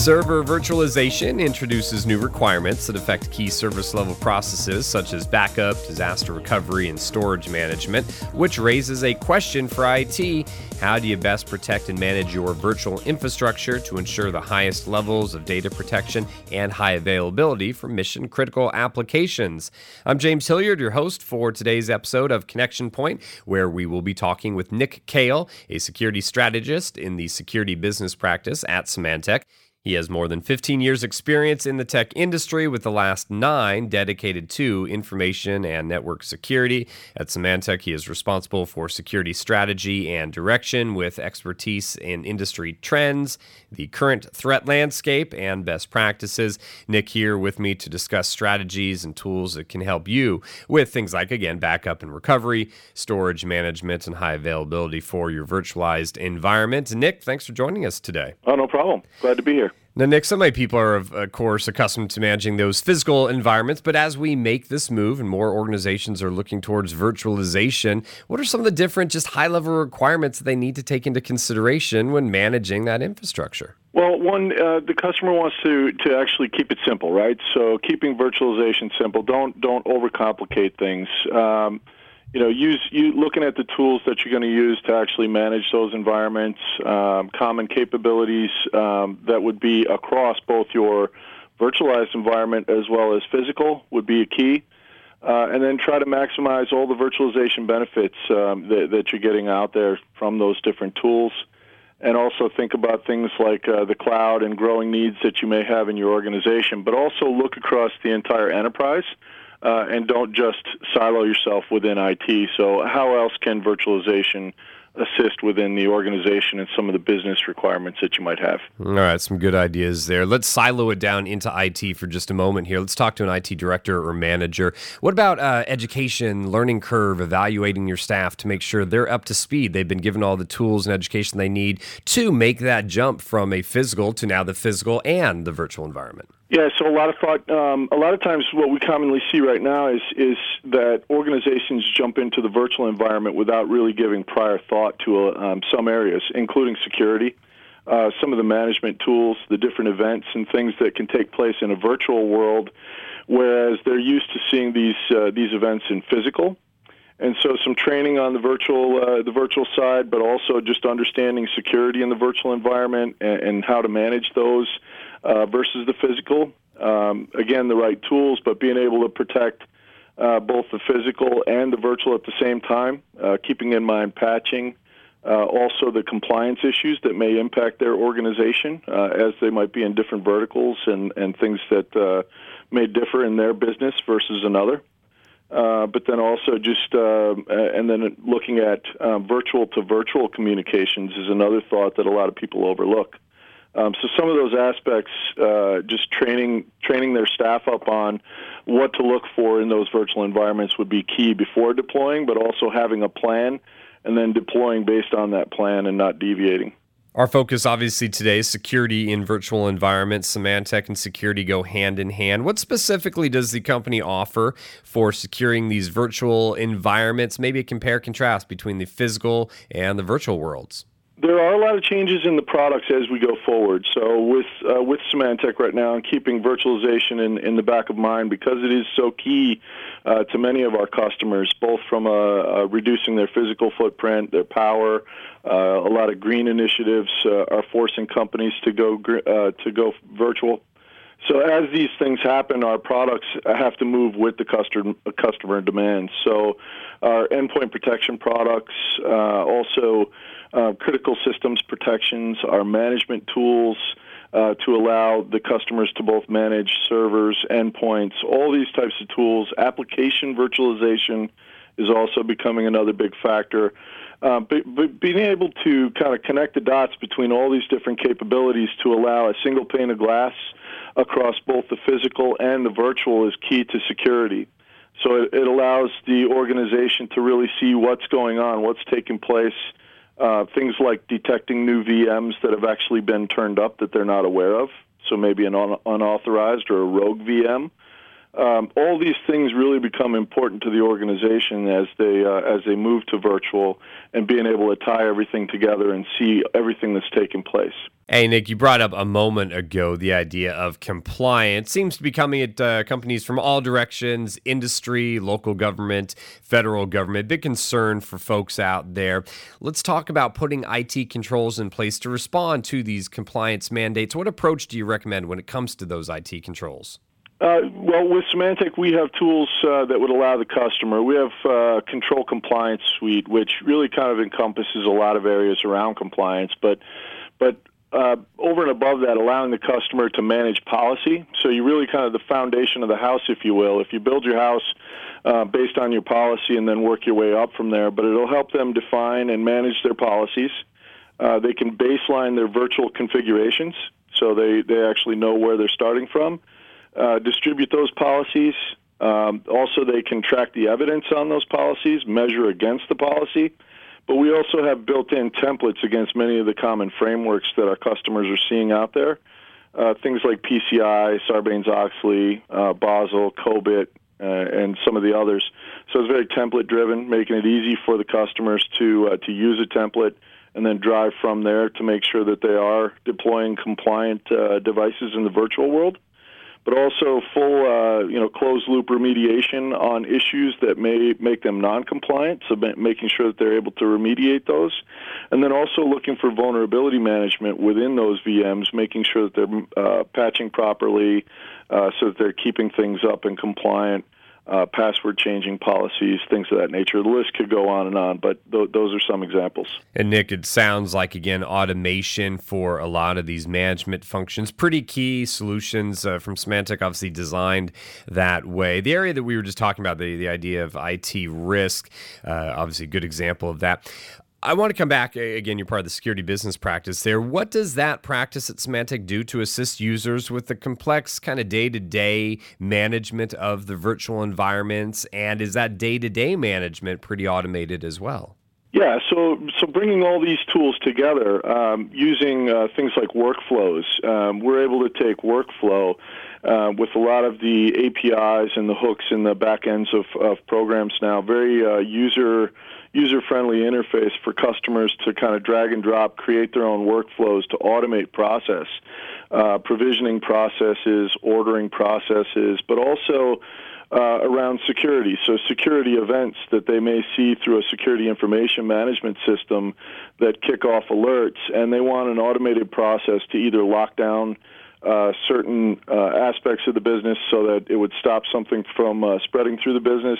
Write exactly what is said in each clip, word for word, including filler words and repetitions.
Server virtualization introduces new requirements that affect key service-level processes such as backup, disaster recovery, and storage management, which raises a question for I T. How do you best protect and manage your virtual infrastructure to ensure the highest levels of data protection and high availability for mission-critical applications? I'm James Hilliard, your host for today's episode of Connection Point, where we will be talking with Nick Kale, a security strategist in the security business practice at Symantec. He has more than fifteen years experience in the tech industry, with the last nine dedicated to information and network security. At Symantec, he is responsible for security strategy and direction with expertise in industry trends, the current threat landscape, and best practices. Nick here with me to discuss strategies and tools that can help you with things like, again, backup and recovery, storage management, and high availability for your virtualized environment. Nick, thanks for joining us today. Oh, no problem. Glad to be here. Now, Nick, so many people are, of course, accustomed to managing those physical environments, but as we make this move and more organizations are looking towards virtualization, what are some of the different, just high-level requirements that they need to take into consideration when managing that infrastructure? Well, one, uh, the customer wants to, to actually keep it simple, right? So keeping virtualization simple. Don't don't overcomplicate things. Um, You know, use you looking at the tools that you're going to use to actually manage those environments, um, common capabilities um, that would be across both your virtualized environment as well as physical would be a key. Uh, and then try to maximize all the virtualization benefits um, that, that you're getting out there from those different tools. And also think about things like uh, the cloud and growing needs that you may have in your organization, but also look across the entire enterprise. Uh, and don't just silo yourself within I T. So how else can virtualization assist within the organization and some of the business requirements that you might have? All right, some good ideas there. Let's silo it down into I T for just a moment here. Let's talk to an I T director or manager. What about uh, education, learning curve, evaluating your staff to make sure they're up to speed? They've been given all the tools and education they need to make that jump from a physical to now the physical and the virtual environment. Yeah, so a lot of thought. Um, a lot of times, what we commonly see right now is is that organizations jump into the virtual environment without really giving prior thought to uh, um, some areas, including security, uh, some of the management tools, the different events and things that can take place in a virtual world, whereas they're used to seeing these uh, these events in physical. And so, some training on the virtual uh, the virtual side, but also just understanding security in the virtual environment and, and how to manage those. Uh, versus the physical. Um, again, the right tools, but being able to protect uh, both the physical and the virtual at the same time, uh, keeping in mind patching, uh, also the compliance issues that may impact their organization uh, as they might be in different verticals and, and things that uh, may differ in their business versus another. Uh, but then also just, uh, and then looking at um, virtual to virtual communications is another thought that a lot of people overlook. Um, so some of those aspects, uh, just training training their staff up on what to look for in those virtual environments would be key before deploying, but also having a plan and then deploying based on that plan and not deviating. Our focus, obviously, today is security in virtual environments. Symantec and security go hand in hand. What specifically does the company offer for securing these virtual environments? Maybe a compare contrast between the physical and the virtual worlds. There are a lot of changes in the products as we go forward. So with uh, with Symantec right now and keeping virtualization in, in the back of mind because it is so key uh, to many of our customers, both from uh, uh, reducing their physical footprint, their power. Uh, a lot of green initiatives uh, are forcing companies to go uh, to go virtual. So as these things happen, our products have to move with the customer customer demands. So our endpoint protection products, uh, also uh, critical systems protections, our management tools uh, to allow the customers to both manage servers, endpoints, all these types of tools. Application virtualization is also becoming another big factor. Uh, but, but being able to kind of connect the dots between all these different capabilities to allow a single pane of glass across both the physical and the virtual is key to security. So it, it allows the organization to really see what's going on, what's taking place, uh, things like detecting new V Ms that have actually been turned up that they're not aware of, so maybe an un- unauthorized or a rogue V M. Um, all these things really become important to the organization as they uh, as they move to virtual and being able to tie everything together and see everything that's taking place. Hey, Nick, you brought up a moment ago the idea of compliance. Seems to be coming at uh, companies from all directions, industry, local government, federal government. Big concern for folks out there. Let's talk about putting I T controls in place to respond to these compliance mandates. What approach do you recommend when it comes to those I T controls? Uh, well, with Symantec, we have tools uh, that would allow the customer. We have uh, Control Compliance Suite, which really kind of encompasses a lot of areas around compliance, but but uh, over and above that, allowing the customer to manage policy. So you really kind of the foundation of the house, if you will. If you build your house uh, based on your policy and then work your way up from there, but it'll help them define and manage their policies. Uh, they can baseline their virtual configurations, so they, they actually know where they're starting from. Uh, distribute those policies. Um, also, they can track the evidence on those policies, measure against the policy. But we also have built-in templates against many of the common frameworks that our customers are seeing out there. Uh, things like P C I, Sarbanes-Oxley, uh, Basel, COBIT, uh, and some of the others. So it's very template-driven, making it easy for the customers to uh, to use a template and then drive from there to make sure that they are deploying compliant uh, devices in the virtual world. But also full, uh, you know, closed-loop remediation on issues that may make them non-compliant, so making sure that they're able to remediate those. And then also looking for vulnerability management within those V Ms, making sure that they're uh, patching properly uh, so that they're keeping things up and compliant, uh, password-changing policies, things of that nature. The list could go on and on, but th- those are some examples. And Nick, it sounds like, again, automation for a lot of these management functions. Pretty key solutions uh, from Symantec, obviously designed that way. The area that we were just talking about, the, the idea of I T risk, uh, obviously a good example of that. I want to come back, again, you're part of the security business practice there. What does that practice at Symantec do to assist users with the complex kind of day-to-day management of the virtual environments? And is that day-to-day management pretty automated as well? Yeah, so so bringing all these tools together, um, using uh, things like workflows, um, we're able to take workflow uh, with a lot of the A P Is and the hooks in the back ends of, of programs now, very uh, user user-friendly interface for customers to kind of drag and drop, create their own workflows to automate process, uh, provisioning processes, ordering processes, but also Uh, around security. So security events that they may see through a security information management system that kick off alerts, and they want an automated process to either lock down uh, certain uh, aspects of the business so that it would stop something from uh, spreading through the business,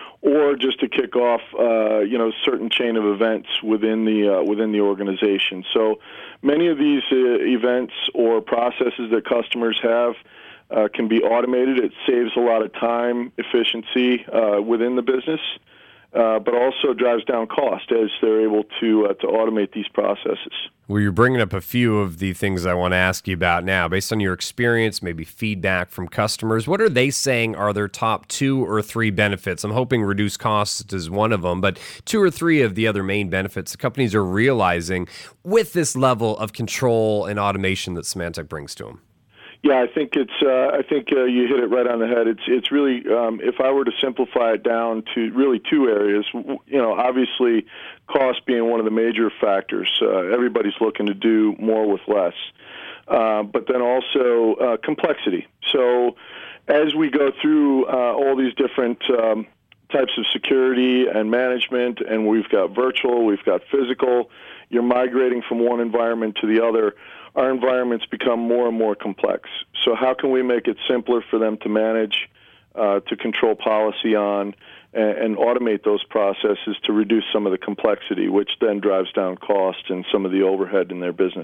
or just to kick off, uh, you know, certain chain of events within the uh, within the organization. So many of these uh, events or processes that customers have Uh, can be automated. It saves a lot of time, efficiency uh, within the business, uh, but also drives down cost as they're able to uh, to automate these processes. Well, you're bringing up a few of the things I want to ask you about now. Based on your experience, maybe feedback from customers, what are they saying are their top two or three benefits? I'm hoping reduced cost is one of them, but two or three of the other main benefits the companies are realizing with this level of control and automation that Symantec brings to them. Yeah, I think it's. Uh, I think uh, you hit it right on the head. It's. It's really. Um, if I were to simplify it down to really two areas, you know, obviously, cost being one of the major factors. Uh, everybody's looking to do more with less, uh, but then also uh, complexity. So, as we go through uh, all these different um, types of security and management, and we've got virtual, we've got physical. You're migrating from one environment to the other. Our environments become more and more complex. So how can we make it simpler for them to manage, uh, to control policy on, and, and automate those processes to reduce some of the complexity, which then drives down costs and some of the overhead in their business?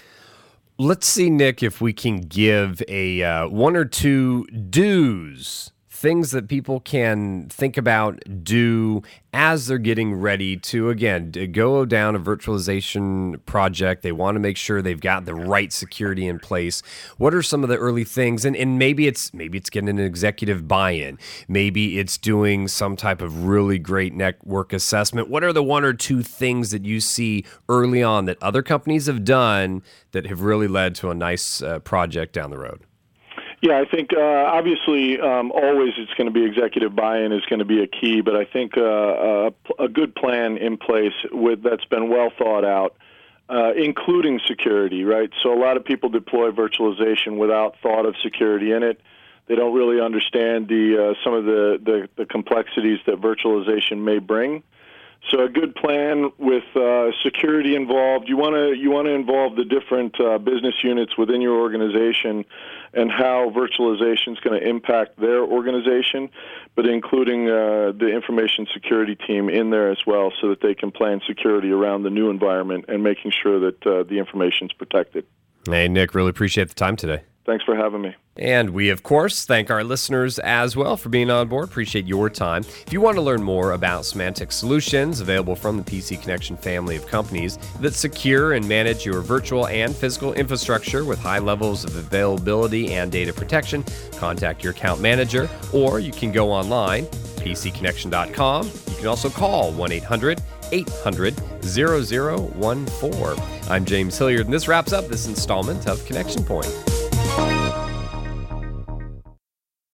Let's see, Nick, if we can give a uh, one or two do's, things that people can think about, do as they're getting ready to, again, to go down a virtualization project. They want to make sure they've got the right security in place. What are some of the early things? And and maybe it's maybe it's getting an executive buy-in. Maybe it's doing some type of really great network assessment. What are the one or two things that you see early on that other companies have done that have really led to a nice uh, project down the road? Yeah, I think uh, obviously um, always it's going to be executive buy-in is going to be a key, but I think uh, a, a good plan in place with that's been well thought out, uh, including security, right? So a lot of people deploy virtualization without thought of security in it. They don't really understand the uh, some of the, the, the complexities that virtualization may bring. So a good plan with uh, security involved. You want to you want to involve the different uh, business units within your organization and how virtualization is going to impact their organization, but including uh, the information security team in there as well, so that they can plan security around the new environment and making sure that uh, the information is protected. Hey, Nick, really appreciate the time today. Thanks for having me. And we, of course, thank our listeners as well for being on board. Appreciate your time. If you want to learn more about Symantec Solutions, available from the P C Connection family of companies that secure and manage your virtual and physical infrastructure with high levels of availability and data protection, contact your account manager, or you can go online, p c connection dot com. You can also call one eight hundred eight hundred zero zero one four. I'm James Hilliard, and this wraps up this installment of Connection Point.